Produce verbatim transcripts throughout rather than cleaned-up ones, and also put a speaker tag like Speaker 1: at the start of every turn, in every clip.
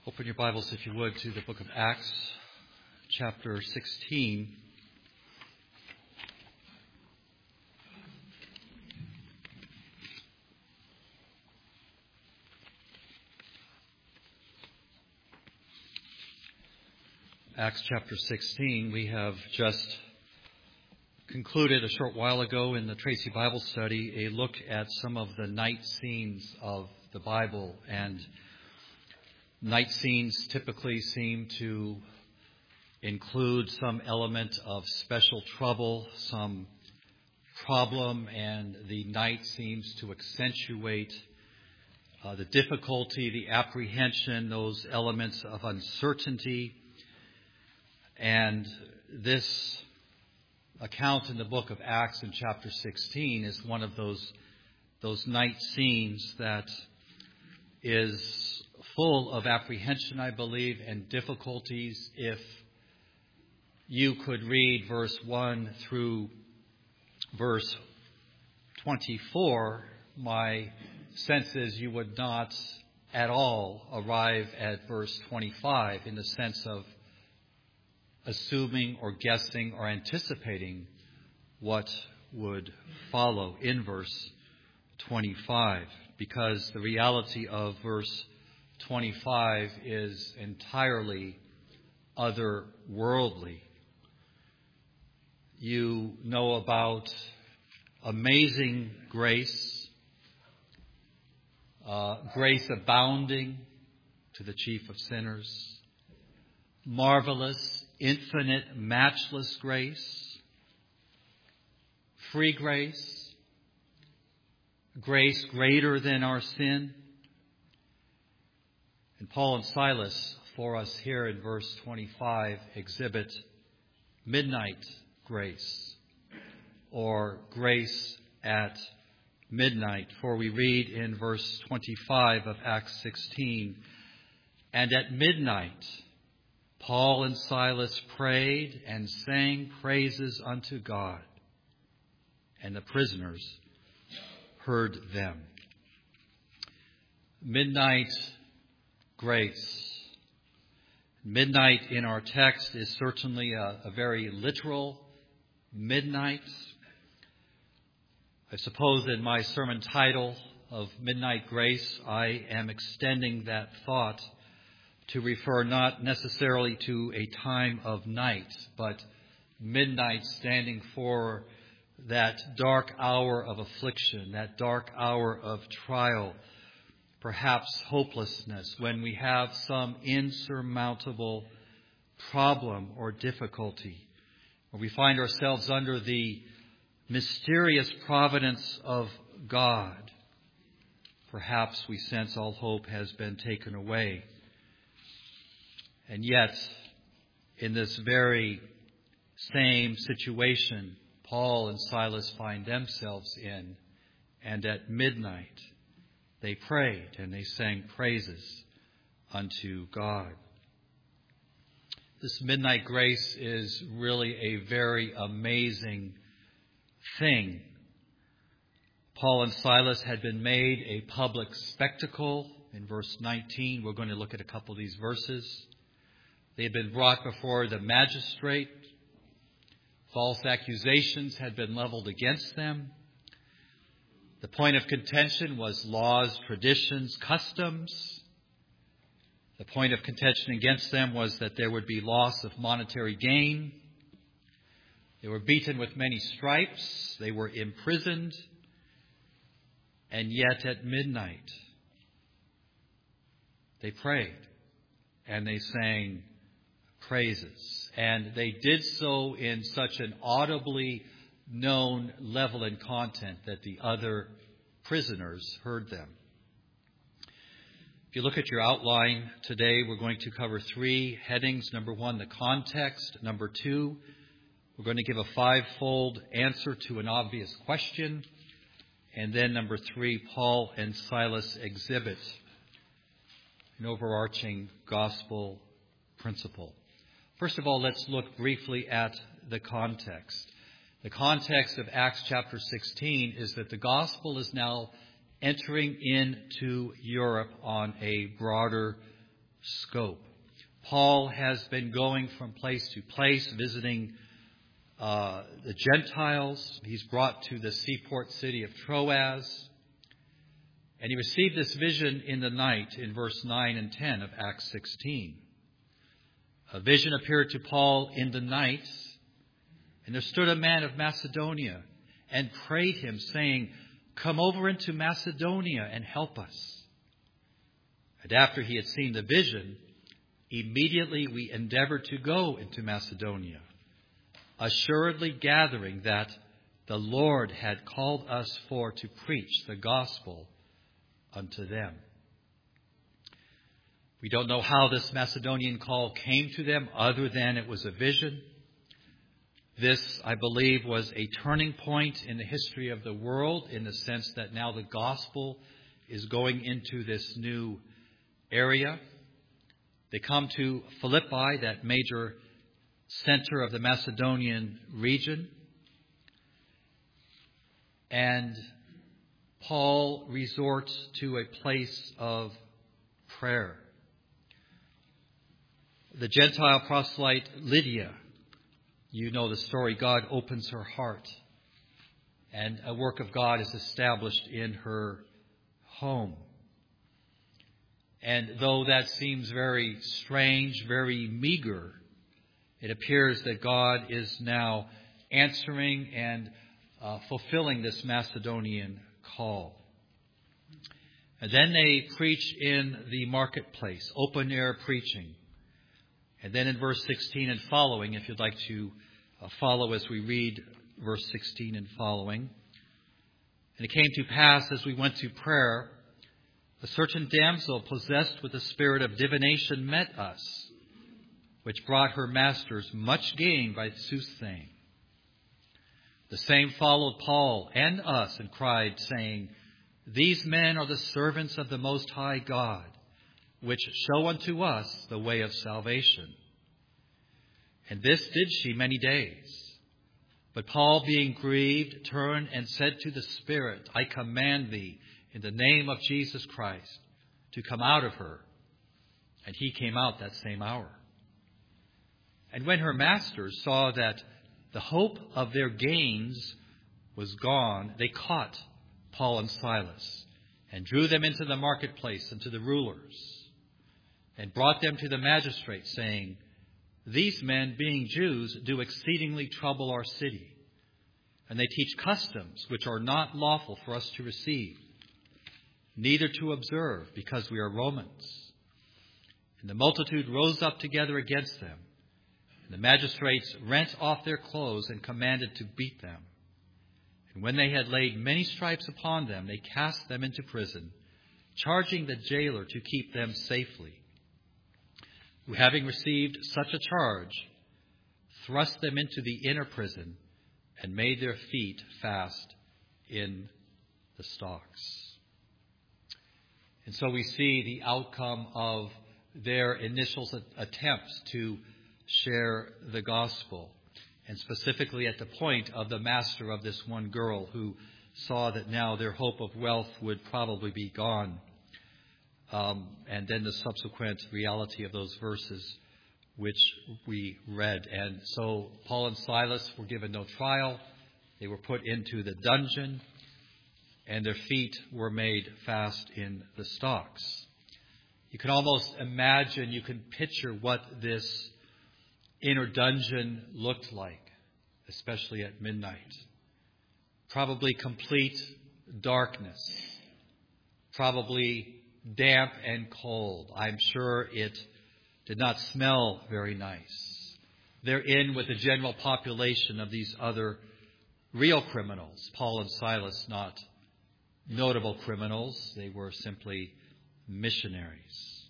Speaker 1: Open your Bibles, if you would, to the book of Acts, chapter sixteen. Acts chapter sixteen. We have just concluded a short while ago in the Tracy Bible study a look at some of the night scenes of the Bible. And night scenes typically seem to include some element of special trouble, some problem, and the night seems to accentuate uh, the difficulty, the apprehension, those elements of uncertainty. And this account in the book of Acts in chapter sixteen is one of those those night scenes that is full of apprehension, I believe, and difficulties. If you could read verse one through verse twenty-four, my sense is you would not at all arrive at verse twenty-five in the sense of assuming or guessing or anticipating what would follow in verse twenty-five, because the reality of verse twenty-five is entirely otherworldly. You know about amazing grace, uh, grace abounding to the chief of sinners, marvelous, infinite, matchless grace, free grace, grace greater than our sin. And Paul and Silas, for us here in verse twenty-five, exhibit midnight grace, or grace at midnight. For we read in verse twenty-five of Acts sixteen, "And at midnight Paul and Silas prayed and sang praises unto God, and the prisoners heard them." Midnight grace. Midnight in our text is certainly a, a very literal midnight. I suppose in my sermon title of Midnight Grace, I am extending that thought to refer not necessarily to a time of night, but midnight standing for that dark hour of affliction, that dark hour of trial, perhaps hopelessness, when we have some insurmountable problem or difficulty, where we find ourselves under the mysterious providence of God. Perhaps we sense all hope has been taken away. And yet, in this very same situation, Paul and Silas find themselves in, and at midnight they prayed and they sang praises unto God. This midnight grace is really a very amazing thing. Paul and Silas had been made a public spectacle. In verse nineteen, we're going to look at a couple of these verses. They had been brought before the magistrate. False accusations had been leveled against them. The point of contention was laws, traditions, customs. The point of contention against them was that there would be loss of monetary gain. They were beaten with many stripes. They were imprisoned. And yet at midnight, they prayed and they sang praises. And they did so in such an audibly known level and content that the other prisoners heard them. If you look at your outline today, we're going to cover three headings. Number one, the context. Number two, we're going to give a fivefold answer to an obvious question. And then number three, Paul and Silas exhibit an overarching gospel principle. First of all, let's look briefly at the context. The context of Acts chapter sixteen is that the gospel is now entering into Europe on a broader scope. Paul has been going from place to place, visiting uh, the Gentiles. He's brought to the seaport city of Troas. And he received this vision in the night in verse nine and ten of Acts sixteen. A vision appeared to Paul in the night, and there stood a man of Macedonia and prayed him, saying, "Come over into Macedonia and help us." And after he had seen the vision, immediately we endeavored to go into Macedonia, assuredly gathering that the Lord had called us for to preach the gospel unto them. We don't know how this Macedonian call came to them other than it was a vision. This, I believe, was a turning point in the history of the world in the sense that now the gospel is going into this new area. They come to Philippi, that major center of the Macedonian region. And Paul resorts to a place of prayer. The Gentile proselyte Lydia, you know the story, God opens her heart, and a work of God is established in her home. And though that seems very strange, very meager, it appears that God is now answering and uh, fulfilling this Macedonian call. And then they preach in the marketplace, open air preaching. And then in verse sixteen and following, if you'd like to uh, follow as we read verse sixteen and following. And it came to pass as we went to prayer, a certain damsel possessed with the spirit of divination met us, which brought her masters much gain by soothsaying. The same followed Paul and us and cried, saying, "These men are the servants of the Most High God, which show unto us the way of salvation." And this did she many days. But Paul, being grieved, turned and said to the Spirit, "I command thee, in the name of Jesus Christ, to come out of her." And he came out that same hour. And when her masters saw that the hope of their gains was gone, they caught Paul and Silas and drew them into the marketplace and to the rulers, and brought them to the magistrate, saying, "These men, being Jews, do exceedingly trouble our city, and they teach customs which are not lawful for us to receive, neither to observe, because we are Romans." And the multitude rose up together against them. And the magistrates rent off their clothes and commanded to beat them. And when they had laid many stripes upon them, they cast them into prison, charging the jailer to keep them safely, who, having received such a charge, thrust them into the inner prison and made their feet fast in the stocks. And so we see the outcome of their initial attempts to share the gospel, and specifically at the point of the master of this one girl who saw that now their hope of wealth would probably be gone. Um, and then the subsequent reality of those verses which we read. And so Paul and Silas were given no trial. They were put into the dungeon, and their feet were made fast in the stocks. You can almost imagine, you can picture what this inner dungeon looked like, especially at midnight. Probably complete darkness, probably damp and cold. I'm sure it did not smell very nice. They're in with the general population of these other real criminals. Paul and Silas, not notable criminals. They were simply missionaries.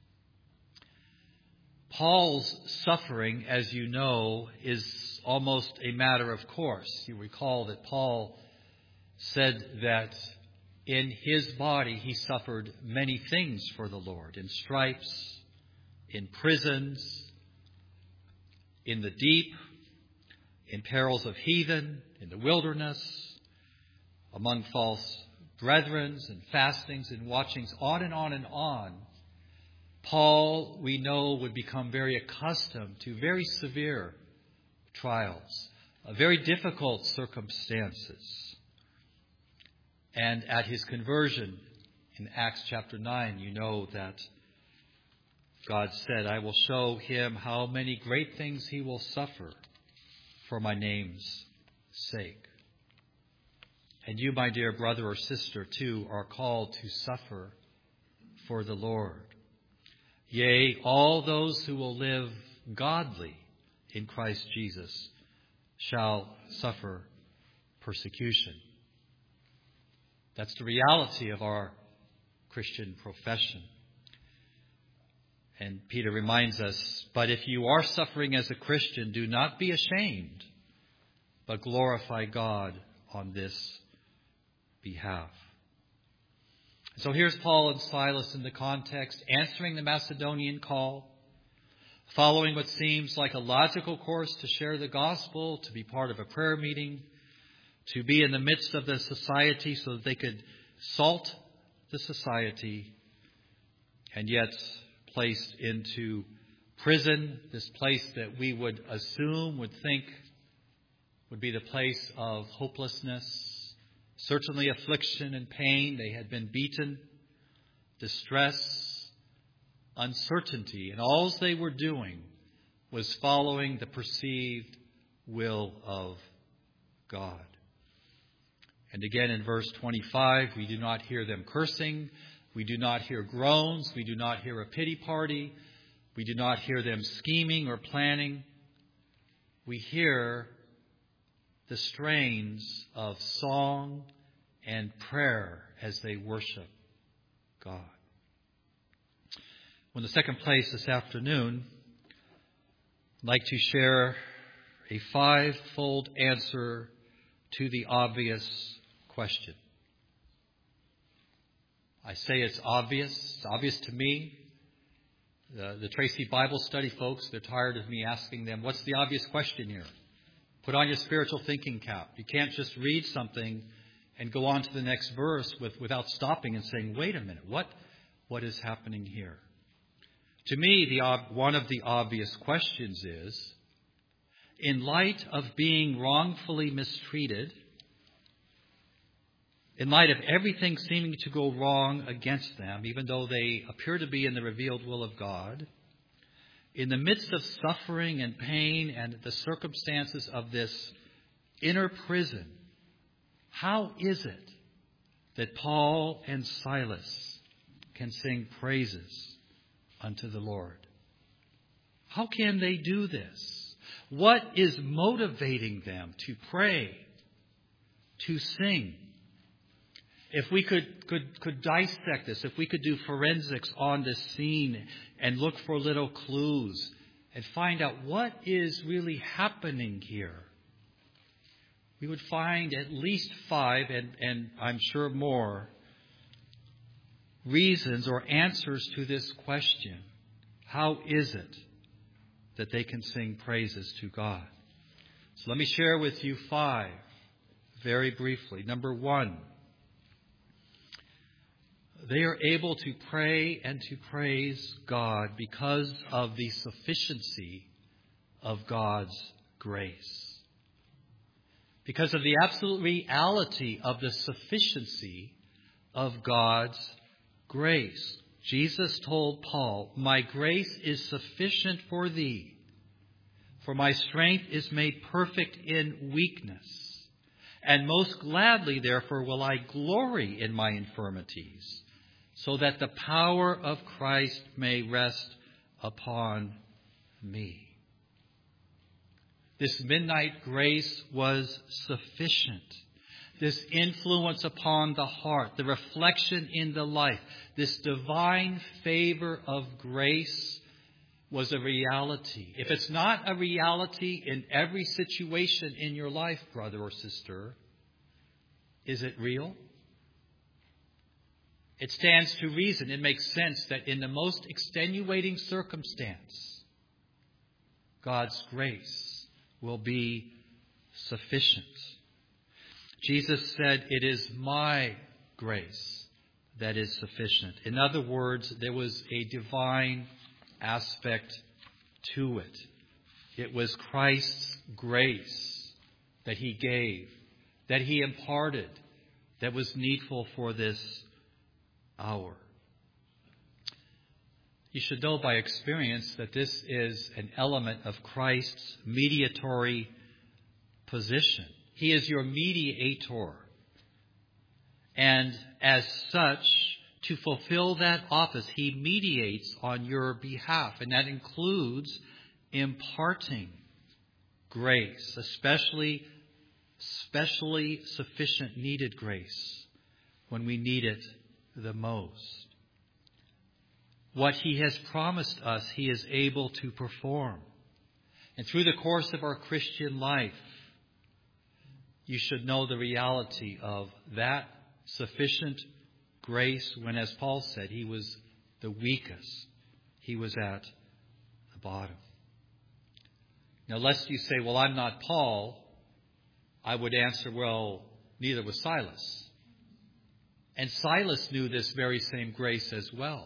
Speaker 1: Paul's suffering, as you know, is almost a matter of course. You recall that Paul said that in his body he suffered many things for the Lord, in stripes, in prisons, in the deep, in perils of heathen, in the wilderness, among false brethren, and fastings and watchings, on and on and on. Paul, we know, would become very accustomed to very severe trials, uh, very difficult circumstances. And at his conversion in Acts chapter nine, you know that God said, I will show him how many great things he will suffer for my name's sake. And you, my dear brother or sister, too, are called to suffer for the Lord. Yea, all those who will live godly in Christ Jesus shall suffer persecution. That's the reality of our Christian profession. And Peter reminds us, but if you are suffering as a Christian, do not be ashamed, but glorify God on this behalf. So here's Paul and Silas in the context, answering the Macedonian call, following what seems like a logical course to share the gospel, to be part of a prayer meeting, to be in the midst of the society so that they could salt the society, and yet placed into prison, this place that we would assume, would think would be the place of hopelessness, certainly affliction and pain. They had been beaten, distress, uncertainty, and all they were doing was following the perceived will of God. And again in verse twenty-five, we do not hear them cursing. We do not hear groans. We do not hear a pity party. We do not hear them scheming or planning. We hear the strains of song and prayer as they worship God. In the second place this afternoon, I'd like to share a five-fold answer to the obvious question. I say it's obvious. It's obvious to me. The, the Tracy Bible Study folks, they're tired of me asking them, what's the obvious question here? Put on your spiritual thinking cap. You can't just read something and go on to the next verse with, without stopping and saying, wait a minute, what, what is happening here? To me, the one of the obvious questions is, in light of being wrongfully mistreated, in light of everything seeming to go wrong against them, even though they appear to be in the revealed will of God, in the midst of suffering and pain and the circumstances of this inner prison, how is it that Paul and Silas can sing praises unto the Lord? How can they do this? What is motivating them to pray, to sing? If we could, could, could dissect this, if we could do forensics on this scene and look for little clues and find out what is really happening here, we would find at least five, and, and I'm sure more, reasons or answers to this question. How is it that they can sing praises to God? So let me share with you five very briefly. Number one, they are able to pray and to praise God because of the sufficiency of God's grace. Because of the absolute reality of the sufficiency of God's grace. Jesus told Paul, my grace is sufficient for thee, for my strength is made perfect in weakness. And most gladly, therefore, will I glory in my infirmities, so that the power of Christ may rest upon me. This midnight grace was sufficient. This influence upon the heart, the reflection in the life, this divine favor of grace was a reality. If it's not a reality in every situation in your life, brother or sister, is it real? It stands to reason. It makes sense that in the most extenuating circumstance, God's grace will be sufficient. Jesus said, it is my grace that is sufficient. In other words, there was a divine aspect to it. It was Christ's grace that he gave, that he imparted, that was needful for this hour. You should know by experience that this is an element of Christ's mediatory position. He is your mediator. And as such, to fulfill that office, he mediates on your behalf. And that includes imparting grace, especially, especially sufficient needed grace when we need it the most. What he has promised us, he is able to perform. And through the course of our Christian life, you should know the reality of that sufficient grace when, as Paul said, he was the weakest. He was at the bottom. Now, lest you say, well, I'm not Paul, I would answer, well, neither was Silas. And Silas knew this very same grace as well.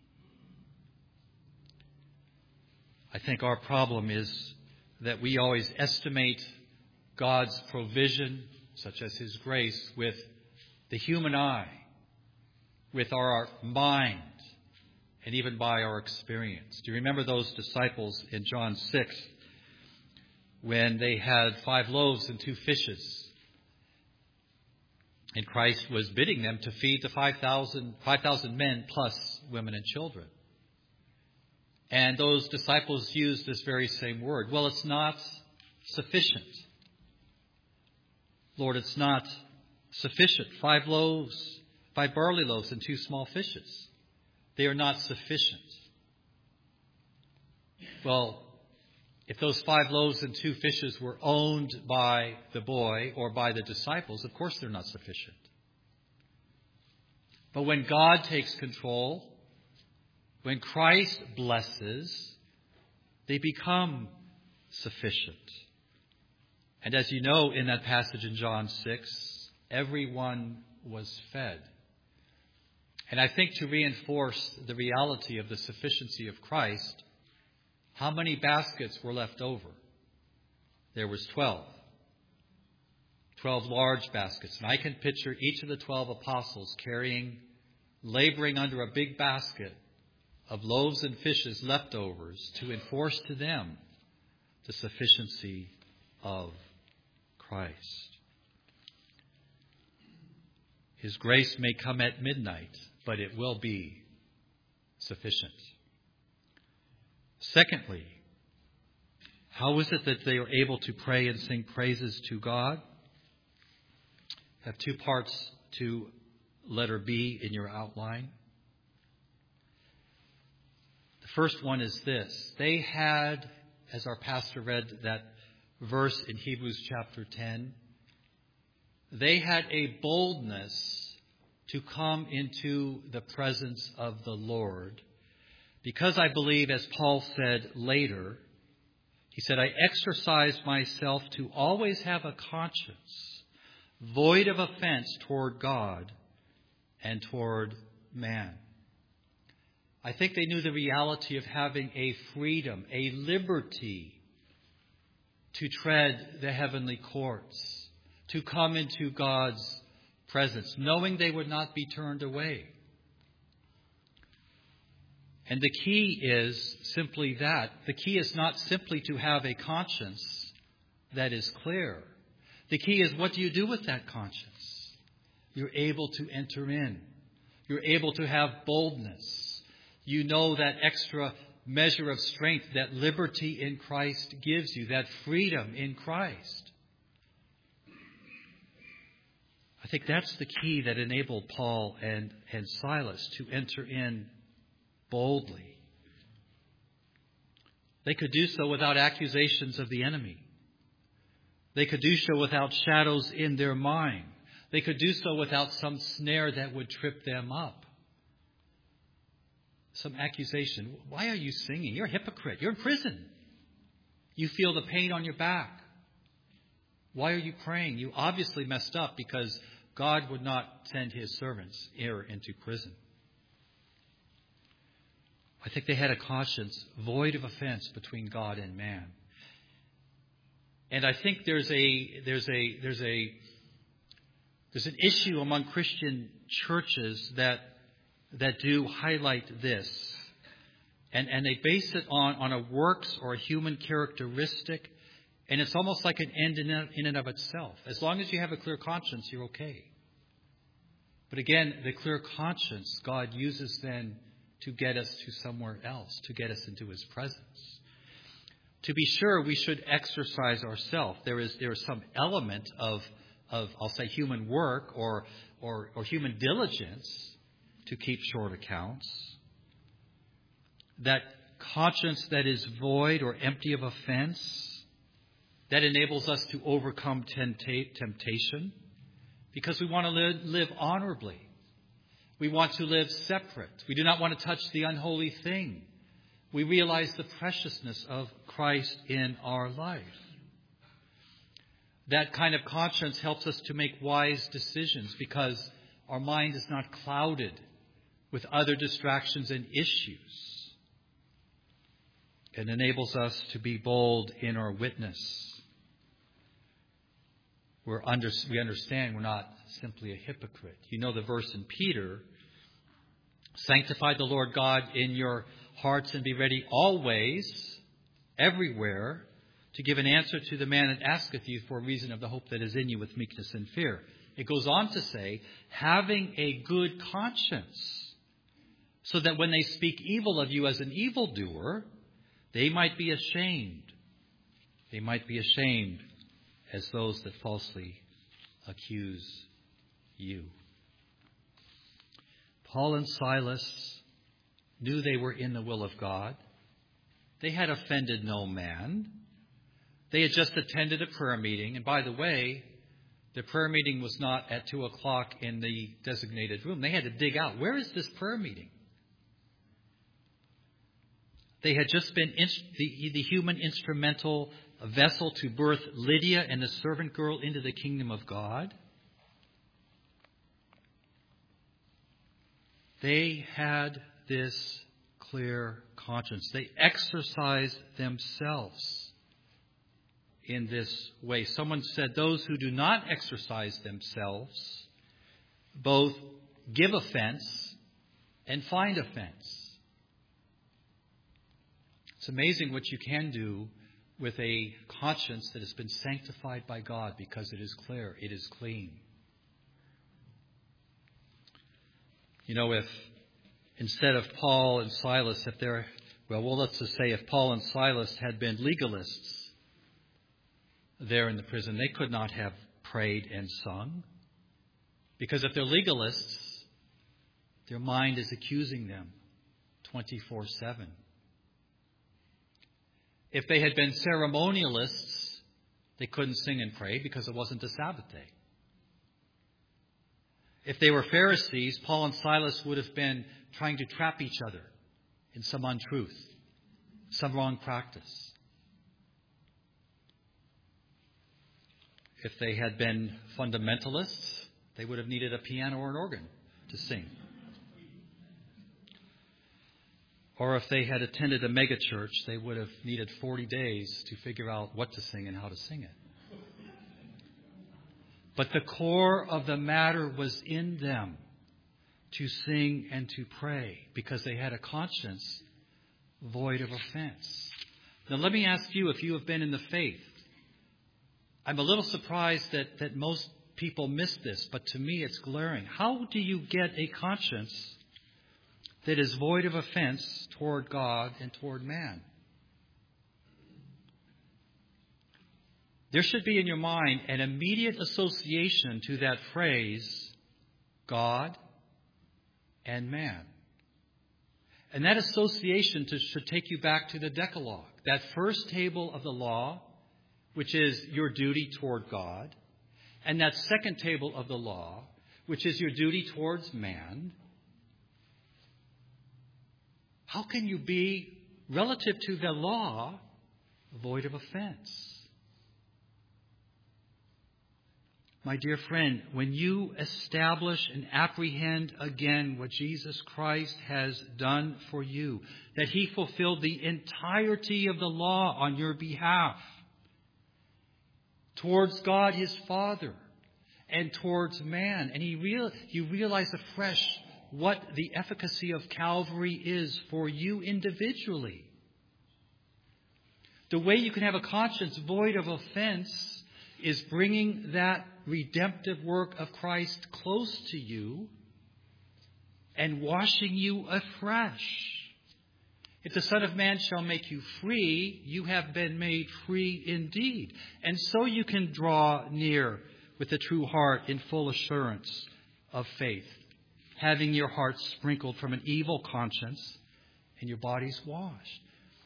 Speaker 1: I think our problem is that we always estimate God's provision, such as his grace, with the human eye, with our mind, and even by our experience. Do you remember those disciples in John six when they had five loaves and two fishes? And Christ was bidding them to feed the five thousand, five thousand men plus women and children. And those disciples used this very same word. Well, it's not sufficient. Lord, it's not sufficient. Five loaves, five barley loaves and two small fishes. They are not sufficient. Well, if those five loaves and two fishes were owned by the boy or by the disciples, of course they're not sufficient. But when God takes control, when Christ blesses, they become sufficient. And as you know, in that passage in John six, everyone was fed. And I think to reinforce the reality of the sufficiency of Christ, how many baskets were left over? There was twelve. Twelve large baskets. And I can picture each of the twelve apostles carrying, laboring under a big basket of loaves and fishes, leftovers, to enforce to them the sufficiency of Christ. His grace may come at midnight, but it will be sufficient. Secondly, how is it that they are able to pray and sing praises to God? I have two parts to letter B in your outline. The first one is this. They had, as our pastor read that verse in Hebrews chapter ten, they had a boldness to come into the presence of the Lord. Because I believe, as Paul said later, he said, I exercise myself to always have a conscience void of offense toward God and toward man. I think they knew the reality of having a freedom, a liberty to tread the heavenly courts, to come into God's presence, knowing they would not be turned away. And the key is simply that. The key is not simply to have a conscience that is clear. The key is, what do you do with that conscience? You're able to enter in. You're able to have boldness. You know that extra measure of strength that liberty in Christ gives you, that freedom in Christ. I think that's the key that enabled Paul and, and Silas to enter in boldly. They could do so without accusations of the enemy. They could do so without shadows in their mind. They could do so without some snare that would trip them up. Some accusation. Why are you singing? You're a hypocrite. You're in prison. You feel the pain on your back. Why are you praying? You obviously messed up because God would not send his servants here into prison. I think they had a conscience void of offense between God and man. And I think there's a there's a there's a there's an issue among Christian churches that that do highlight this. And and they base it on, on a works or a human characteristic, and it's almost like an end in, in and of itself. As long as you have a clear conscience, you're okay. But again, the clear conscience God uses then to get us to somewhere else, to get us into his presence. To be sure, we should exercise ourselves. There is there is some element of of I'll say human work or or, or human diligence to keep short accounts. That conscience that is void or empty of offense, that enables us to overcome temptation, because we want to live, live honorably. We want to live separate. We do not want to touch the unholy thing. We realize the preciousness of Christ in our life. That kind of conscience helps us to make wise decisions because our mind is not clouded with other distractions and issues. It enables us to be bold in our witness. We're under, we understand we're not simply a hypocrite. You know the verse in Peter, sanctify the Lord God in your hearts and be ready always, everywhere, to give an answer to the man that asketh you for a reason of the hope that is in you with meekness and fear. It goes on to say, having a good conscience, so that when they speak evil of you as an evildoer, they might be ashamed. They might be ashamed as those that falsely accuse you. Paul and Silas knew they were in the will of God. They had offended no man. They had just attended a prayer meeting. And by the way, the prayer meeting was not at two o'clock in the designated room. They had to dig out. Where is this prayer meeting? They had just been the, the human instrumental vessel to birth Lydia and the servant girl into the kingdom of God. They had this clear conscience. They exercised themselves in this way. Someone said those who do not exercise themselves both give offense and find offense. It's amazing what you can do with a conscience that has been sanctified by God because it is clear, it is clean. You know, if instead of Paul and Silas, if they're, well, well, let's just say if Paul and Silas had been legalists there in the prison, they could not have prayed and sung. Because if they're legalists, their mind is accusing them twenty-four seven. If they had been ceremonialists, they couldn't sing and pray because it wasn't a Sabbath day. If they were Pharisees, Paul and Silas would have been trying to trap each other in some untruth, some wrong practice. If they had been fundamentalists, they would have needed a piano or an organ to sing. Or if they had attended a megachurch, they would have needed forty days to figure out what to sing and how to sing it. But the core of the matter was in them to sing and to pray because they had a conscience void of offense. Now let me ask you, if you have been in the faith, I'm a little surprised that, that most people miss this, but to me it's glaring. How do you get a conscience that is void of offense toward God and toward man? There should be in your mind an immediate association to that phrase, God and man. And that association to, should take you back to the Decalogue, that first table of the law, which is your duty toward God, and that second table of the law, which is your duty towards man. How can you be, relative to the law, void of offense? my dear friend, when you establish and apprehend again what Jesus Christ has done for you, that he fulfilled the entirety of the law on your behalf, towards God his Father and towards man, and he real, you realize afresh what the efficacy of Calvary is for you individually. The way you can have a conscience void of offense is bringing that redemptive work of Christ close to you and washing you afresh. If the Son of Man shall make you free, you have been made free indeed. And so you can draw near with a true heart in full assurance of faith, having your heart sprinkled from an evil conscience and your bodies washed.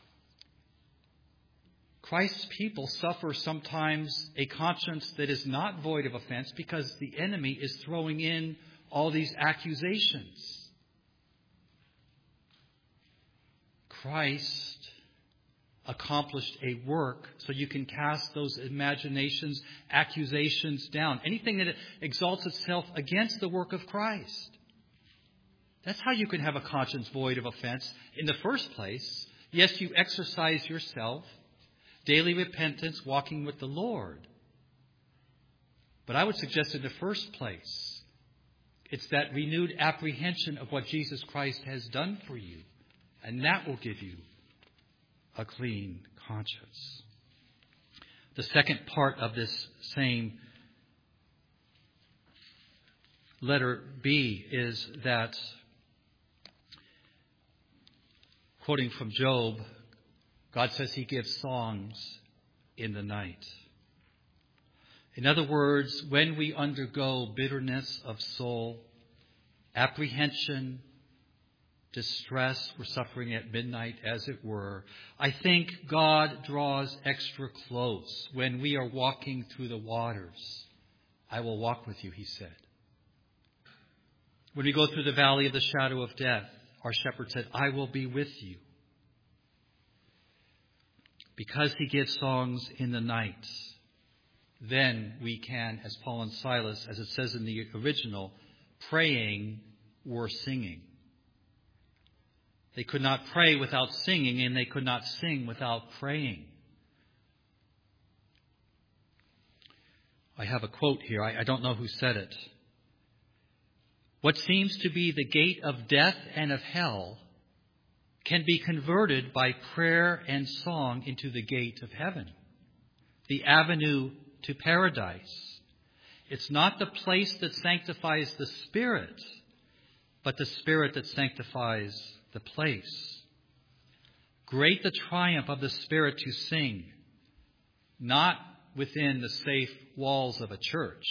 Speaker 1: Christ's people suffer sometimes a conscience that is not void of offense because the enemy is throwing in all these accusations. Christ accomplished a work so you can cast those imaginations, accusations down. Anything that exalts itself against the work of Christ. That's how you can have a conscience void of offense. In the first place, yes, you exercise yourself, daily repentance, walking with the Lord. But I would suggest in the first place, it's that renewed apprehension of what Jesus Christ has done for you. And that will give you a clean conscience. The second part of this same letter B is that, quoting from Job, God says he gives songs in the night. In other words, when we undergo bitterness of soul, apprehension, distress, we're suffering at midnight, as it were, I think God draws extra close when we are walking through the waters. I will walk with you, he said. When we go through the valley of the shadow of death, our shepherd said, I will be with you. Because he gives songs in the night, then we can, as Paul and Silas, as it says in the original, praying or singing. They could not pray without singing, and they could not sing without praying. I have a quote here. I, I don't know who said it. What seems to be the gate of death and of hell can be converted by prayer and song into the gate of heaven, the avenue to paradise. It's not the place that sanctifies the Spirit, but the Spirit that sanctifies the place. Great the triumph of the Spirit to sing, not within the safe walls of a church,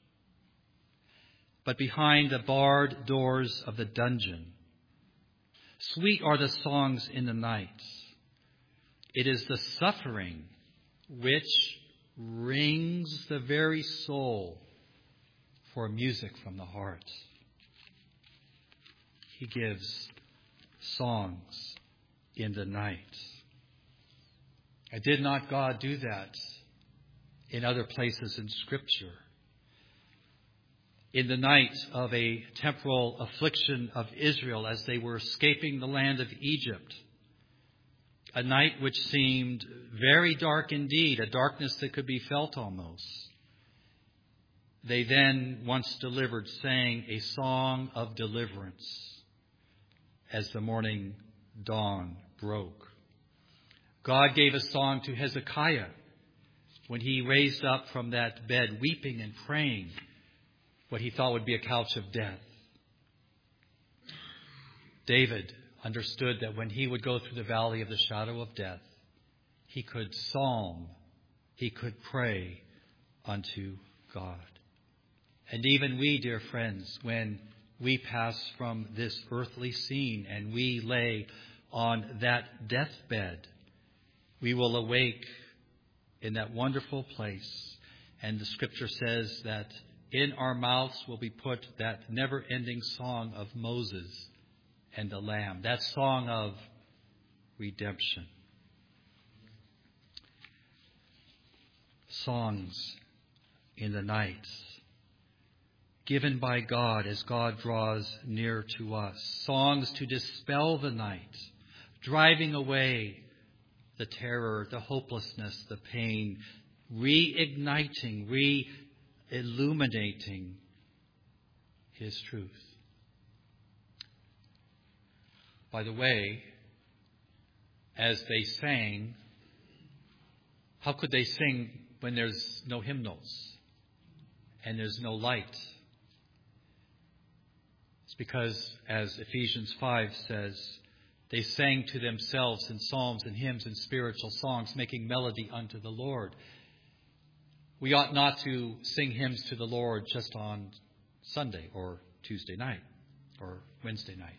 Speaker 1: but behind the barred doors of the dungeon. Sweet are the songs in the night. It is the suffering which wrings the very soul for music from the heart. He gives songs in the night. And did not God do that in other places in Scripture? In the night of a temporal affliction of Israel as they were escaping the land of Egypt, a night which seemed very dark indeed, a darkness that could be felt almost, they then, once delivered, sang a song of deliverance as the morning dawn broke. God gave a song to Hezekiah when he raised up from that bed, weeping and praying what he thought would be a couch of death. David understood that when he would go through the valley of the shadow of death, he could psalm, he could pray unto God. And even we, dear friends, when we pass from this earthly scene and we lay on that deathbed, we will awake in that wonderful place. And the Scripture says that in our mouths will be put that never-ending song of Moses and the Lamb, that song of redemption. Songs in the night. given by God as God draws near to us. Songs to dispel the night, driving away the terror, the hopelessness, the pain, reigniting, re-illuminating His truth. By the way, as they sang, how could they sing when there's no hymnals and there's no light? It's because, as Ephesians five says, they sang to themselves in psalms and hymns and spiritual songs, making melody unto the Lord. We ought not to sing hymns to the Lord just on Sunday or Tuesday night or Wednesday night.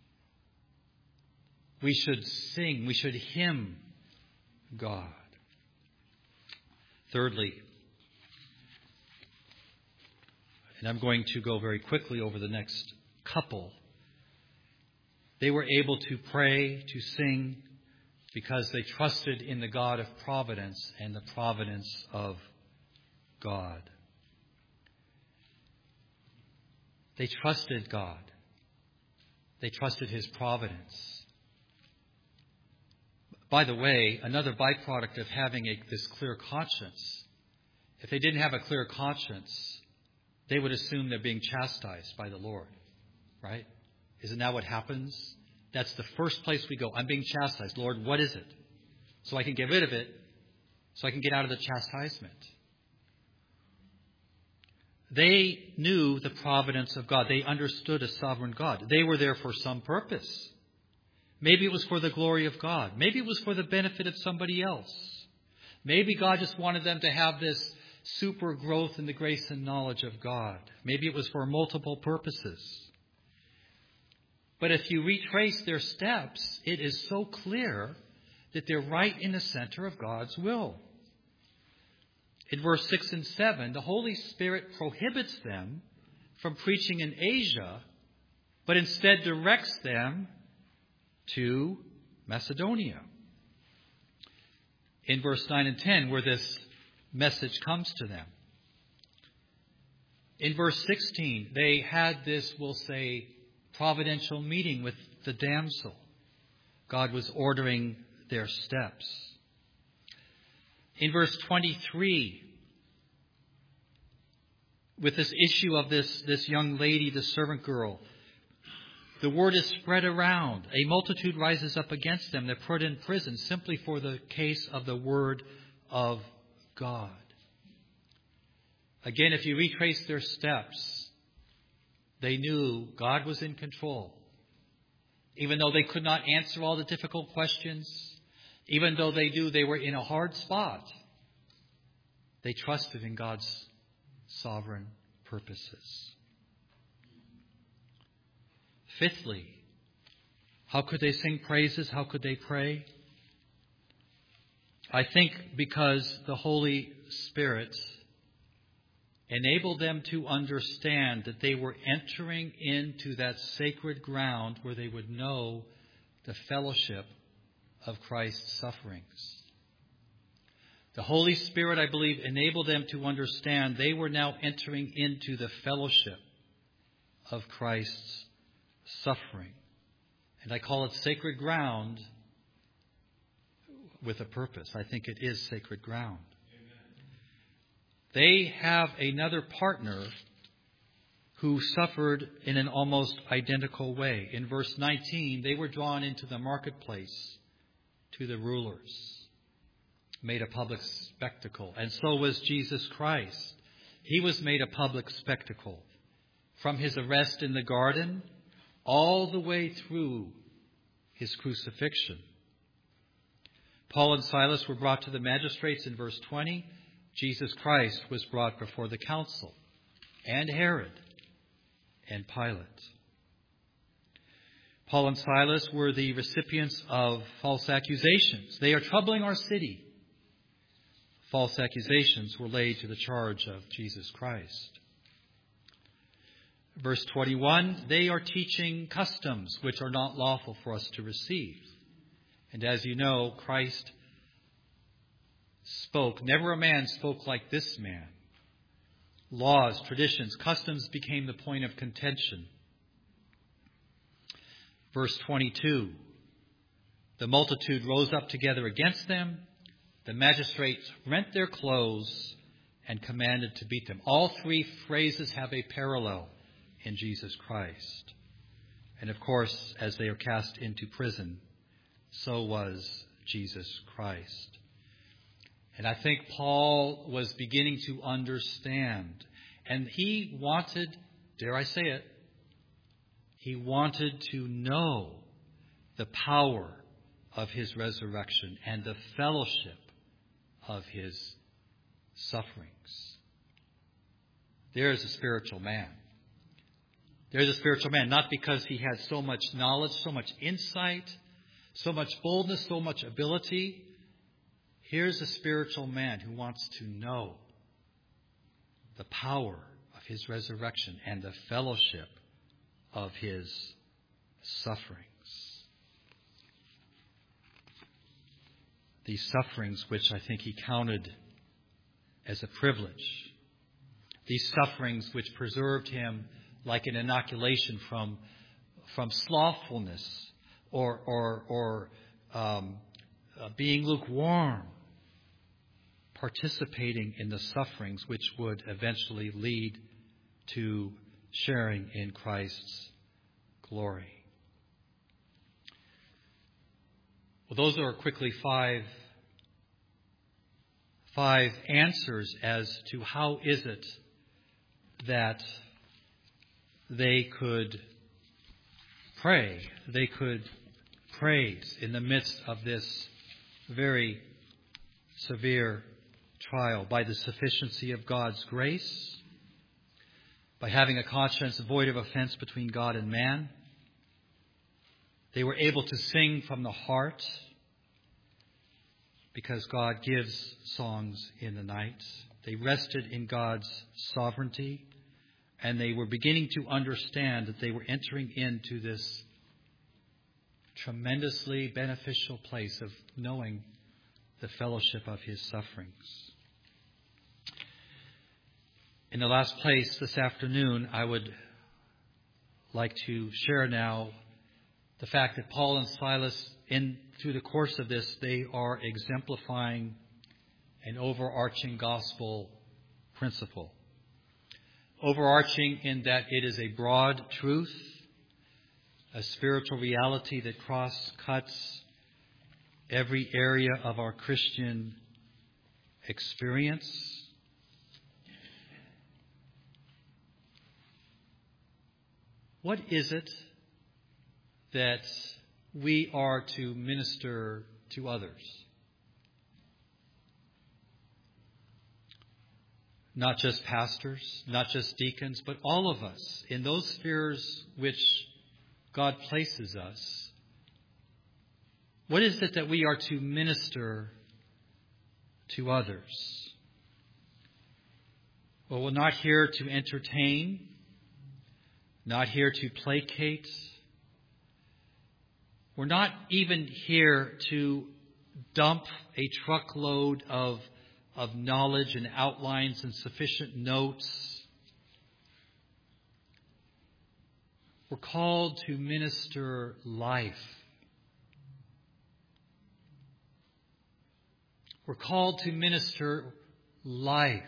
Speaker 1: We should sing, we should hymn God. Thirdly, and I'm going to go very quickly over the next couple, they were able to pray, to sing, because they trusted in the God of providence and the providence of God. They trusted God. They trusted His providence. By the way, another byproduct of having a, this clear conscience, if they didn't have a clear conscience, they would assume they're being chastised by the Lord, right? Isn't that what happens? That's the first place we go. I'm being chastised. Lord, what is it? So I can get rid of it, so I can get out of the chastisement. They knew the providence of God. They understood a sovereign God. They were there for some purpose. Maybe it was for the glory of God. Maybe it was for the benefit of somebody else. Maybe God just wanted them to have this super growth in the grace and knowledge of God. Maybe it was for multiple purposes. But if you retrace their steps, it is so clear that they're right in the center of God's will. In verse six and seven, the Holy Spirit prohibits them from preaching in Asia, but instead directs them to Macedonia. In verse nine and ten, where this message comes to them. In verse sixteen, they had this, we'll say, providential meeting with the damsel. God was ordering their steps. In verse twenty-three, with this issue of this, this young lady, the servant girl, the word is spread around. A multitude rises up against them. They're put in prison simply for the case of the word of God. Again, if you retrace their steps, they knew God was in control. Even though they could not answer all the difficult questions, even though they knew they were in a hard spot, they trusted in God's sovereign purposes. Fifthly, how could they sing praises? How could they pray? I think because the Holy Spirit enabled them to understand that they were entering into that sacred ground where they would know the fellowship of Christ's sufferings. The Holy Spirit, I believe, enabled them to understand they were now entering into the fellowship of Christ's suffering. And I call it sacred ground with a purpose. I think it is sacred ground. Amen. They have another partner who suffered in an almost identical way. In verse nineteen, they were drawn into the marketplace to the rulers, made a public spectacle. And so was Jesus Christ. He was made a public spectacle from his arrest in the garden all the way through his crucifixion. Paul and Silas were brought to the magistrates in verse twenty. Jesus Christ was brought before the council and Herod and Pilate. Paul and Silas were the recipients of false accusations. They are troubling our city. False accusations were laid to the charge of Jesus Christ. Verse twenty-one, they are teaching customs which are not lawful for us to receive. And as you know, Christ spoke, never a man spoke like this man. Laws, traditions, customs became the point of contention. Verse twenty-two, the multitude rose up together against them. The magistrates rent their clothes and commanded to beat them. All three phrases have a parallel in Jesus Christ. And of course, as they are cast into prison, so was Jesus Christ. And I think Paul was beginning to understand. And he wanted, dare I say it, he wanted to know the power of his resurrection and the fellowship of his sufferings. There's a spiritual man. There's a spiritual man, not because he had so much knowledge, so much insight, so much boldness, so much ability. Here's a spiritual man who wants to know the power of his resurrection and the fellowship of his sufferings. These sufferings which I think he counted as a privilege. These sufferings which preserved him like an inoculation from, from slothfulness or, or, or um, uh, being lukewarm, participating in the sufferings which would eventually lead to sharing in Christ's glory. Well, those are quickly five, five answers as to how is it that they could pray, they could praise in the midst of this very severe trial. By the sufficiency of God's grace, by having a conscience void of offense between God and man. They were able to sing from the heart because God gives songs in the night. They rested in God's sovereignty, and they were beginning to understand that they were entering into this tremendously beneficial place of knowing the fellowship of his sufferings. In the last place this afternoon, I would like to share now the fact that Paul and Silas, in through the course of this, they are exemplifying an overarching gospel principle. Overarching in that it is a broad truth, a spiritual reality that cross-cuts every area of our Christian experience. What is it that we are to minister to others? Not just pastors, not just deacons, but all of us in those spheres which God places us. What is it that we are to minister to others? Well, we're not here to entertain, not here to placate. We're not even here to dump a truckload of, of knowledge and outlines and sufficient notes. We're called to minister life. We're called to minister life.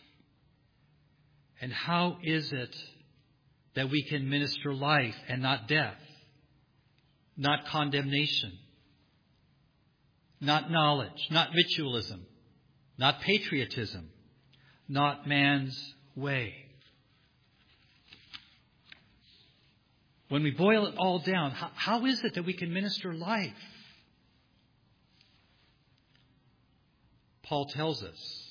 Speaker 1: And how is it that we can minister life and not death? Not condemnation, not knowledge, not ritualism, not patriotism, not man's way. When we boil it all down, how, how is it that we can minister life? Paul tells us.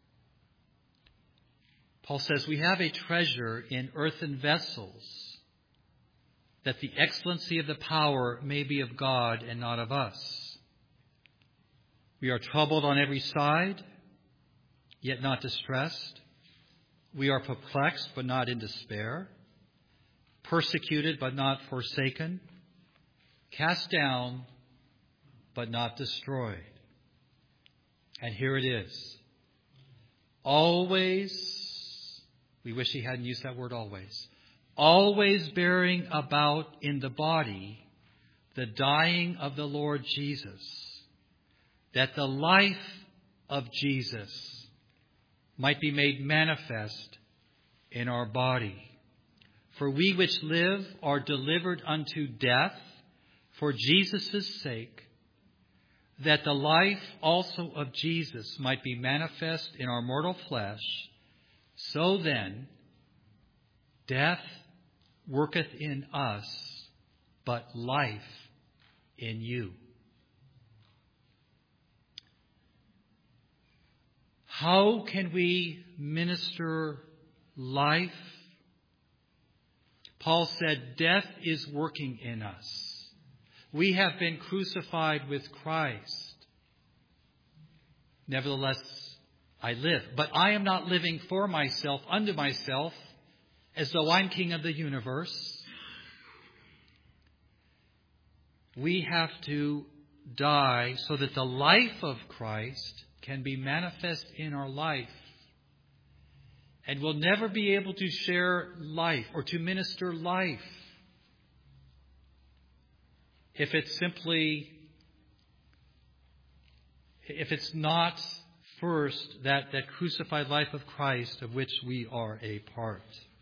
Speaker 1: Paul says we have a treasure in earthen vessels, that the excellency of the power may be of God and not of us. We are troubled on every side, yet not distressed. We are perplexed, but not in despair. Persecuted, but not forsaken. Cast down, but not destroyed. And here it is. Always We wish he hadn't used that word always. Always bearing about in the body the dying of the Lord Jesus, that the life of Jesus might be made manifest in our body. For we which live are delivered unto death for Jesus' sake, that the life also of Jesus might be manifest in our mortal flesh. So then, death worketh in us, but life in you. How can we minister life? Paul said, death is working in us. We have been crucified with Christ. Nevertheless, I live. But I am not living for myself, unto myself, as though I'm king of the universe. We have to die so that the life of Christ can be manifest in our life. And we'll never be able to share life or to minister life if it's simply, if it's not first that, that crucified life of Christ of which we are a part.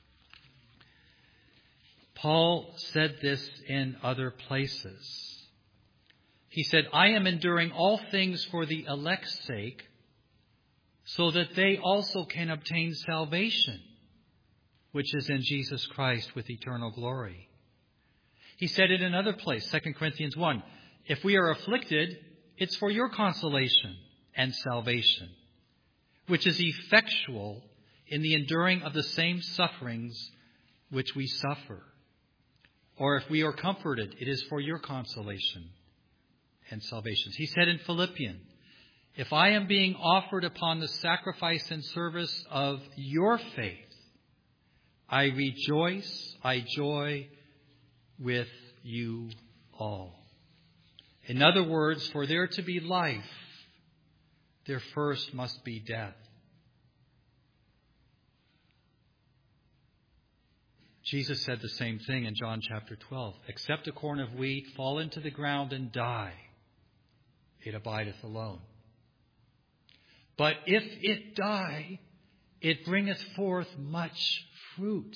Speaker 1: Paul said this in other places. He said, I am enduring all things for the elect's sake, so that they also can obtain salvation, which is in Jesus Christ with eternal glory. He said it in another place, Second Corinthians one, if we are afflicted, it's for your consolation and salvation, which is effectual in the enduring of the same sufferings which we suffer. Or if we are comforted, it is for your consolation and salvation. He said in Philippians, if I am being offered upon the sacrifice and service of your faith, I rejoice, I joy with you all. In other words, for there to be life, there first must be death. Jesus said the same thing in John chapter twelve. Except a corn of wheat fall into the ground and die, it abideth alone. But if it die, it bringeth forth much fruit.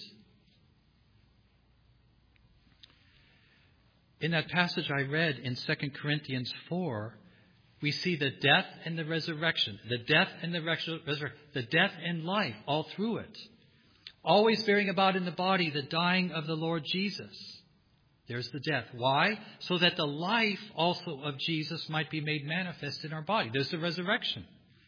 Speaker 1: In that passage I read in Second Corinthians four, we see the death and the resurrection, the death and the resurrection, the death and life all through it. Always bearing about in the body the dying of the Lord Jesus. There's the death. Why? So that the life also of Jesus might be made manifest in our body. There's the resurrection.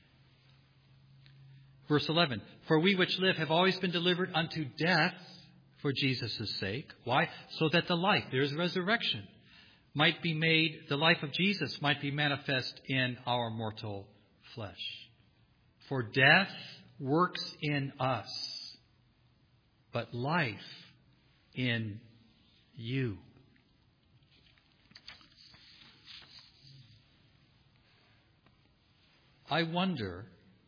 Speaker 1: Verse eleven, for we which live have always been delivered unto death for Jesus' sake. Why? So that the life, there's resurrection, might be made, the life of Jesus might be manifest in our mortal flesh. For death works in us, but life in you. I wonder,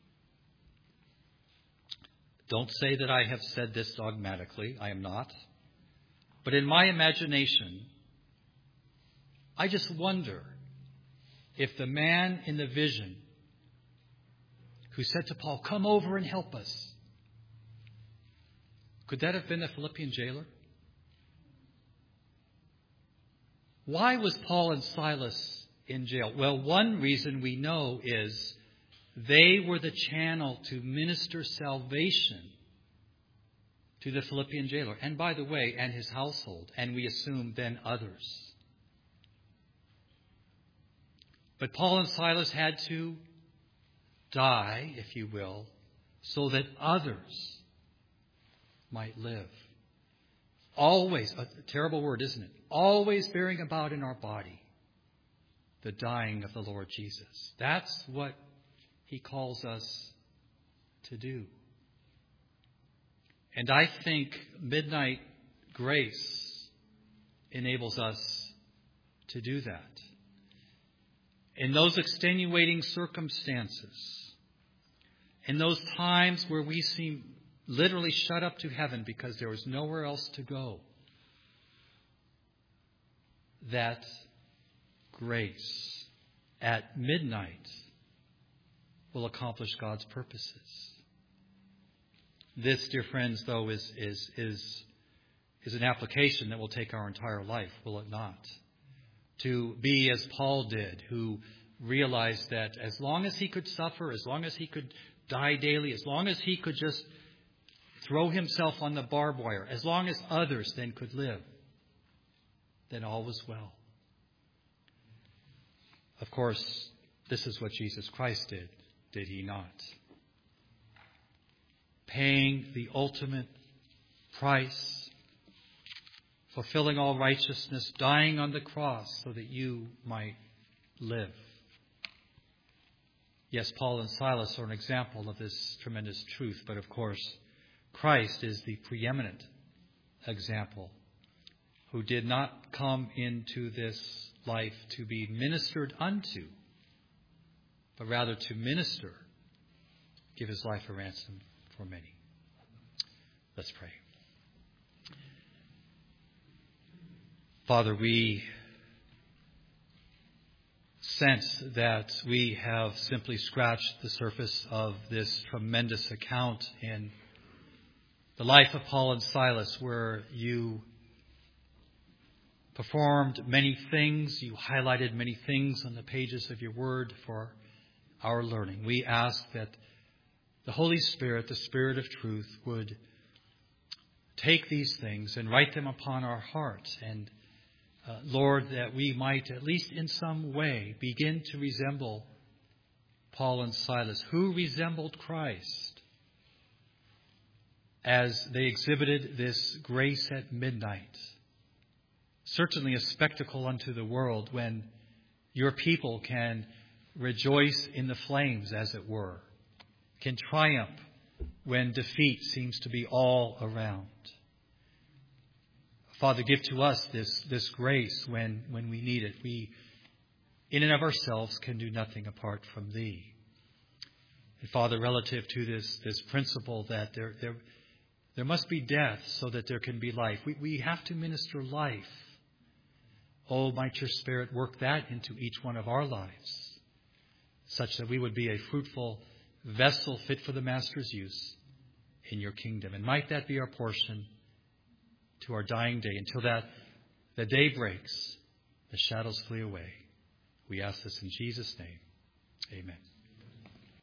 Speaker 1: don't say that I have said this dogmatically, I am not. But in my imagination, I just wonder if the man in the vision who said to Paul, come over and help us, could that have been the Philippian jailer? Why was Paul and Silas in jail? Well, one reason we know is they were the channel to minister salvation to the Philippian jailer. And by the way, and his household. And we assume then others. But Paul and Silas had to die, if you will, so that others might live. Always, a terrible word, isn't it? Always bearing about in our body the dying of the Lord Jesus. That's what He calls us to do. And I think midnight grace enables us to do that. In those extenuating circumstances, in those times where we seem literally shut up to heaven because there was nowhere else to go, that grace at midnight will accomplish God's purposes. This, dear friends, though, is, is, is, is an application that will take our entire life, will it not? To be as Paul did, who realized that as long as he could suffer, as long as he could die daily, as long as he could just throw himself on the barbed wire, as long as others then could live, then all was well. Of course, this is what Jesus Christ did, did he not? Paying the ultimate price, fulfilling all righteousness, dying on the cross so that you might live. Yes, Paul and Silas are an example of this tremendous truth, but of course, Christ is the preeminent example, who did not come into this life to be ministered unto, but rather to minister, give his life a ransom for many. Let's pray. Father, we sense that we have simply scratched the surface of this tremendous account in the life of Paul and Silas, where you performed many things, you highlighted many things on the pages of your word for our learning. We ask that the Holy Spirit, the Spirit of truth, would take these things and write them upon our hearts. And uh, Lord, that we might, at least in some way, begin to resemble Paul and Silas, who resembled Christ as they exhibited this grace at midnight. Certainly a spectacle unto the world when your people can rejoice in the flames, as it were, can triumph when defeat seems to be all around. Father, give to us this, this grace when, when we need it. We, in and of ourselves, can do nothing apart from Thee. And Father, relative to this, this principle that there, there, there must be death so that there can be life. We, we have to minister life. Oh, might your Spirit work that into each one of our lives, such that we would be a fruitful vessel fit for the Master's use in your kingdom. And might that be our portion to our dying day, until that the day breaks, the shadows flee away. We ask this in Jesus' name. Amen.